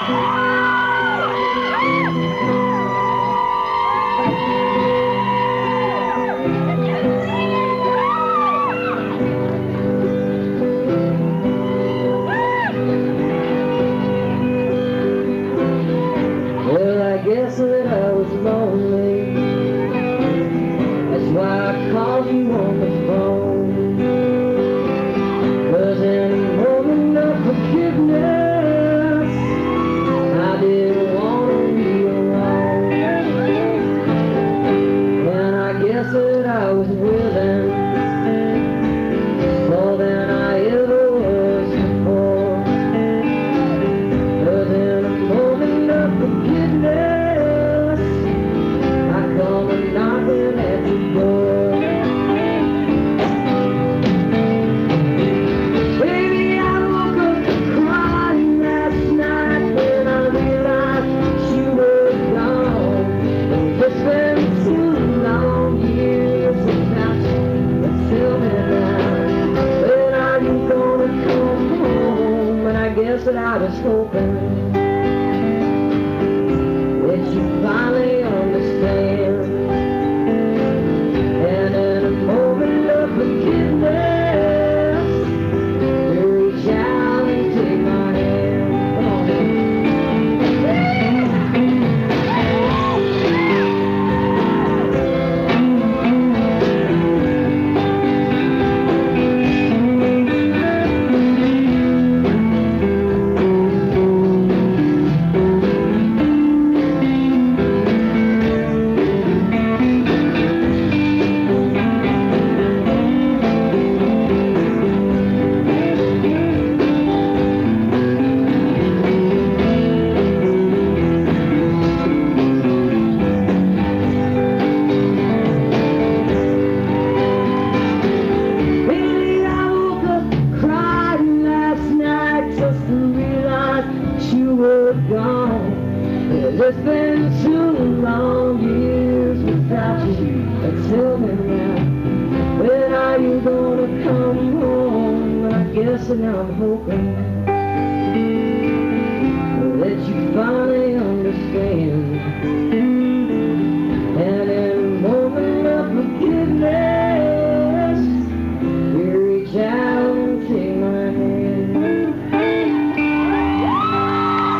Well, I guess that I was lonely. That's why I called you on the phone. 'Cause in a moment of forgiveness, I didn't want to be alone. And I guess that I was willing, more than I ever was before. 'Cause in a moment of forgiveness, I come a knocking at your door. Baby, I woke up crying last night when I realized you were gone. It's been 2 long years without you. But tell me now, when are you gonna come home? And I guess that I was hoping that you finally understand. And in a moment of forgiveness, you reach out and take my hand. Come on, baby, I woke up crying last night just to realize that you were gone. It's been 2 long years without you. But tell me now, when are you gonna come home? And I guess that I'm hoping that you finally understand.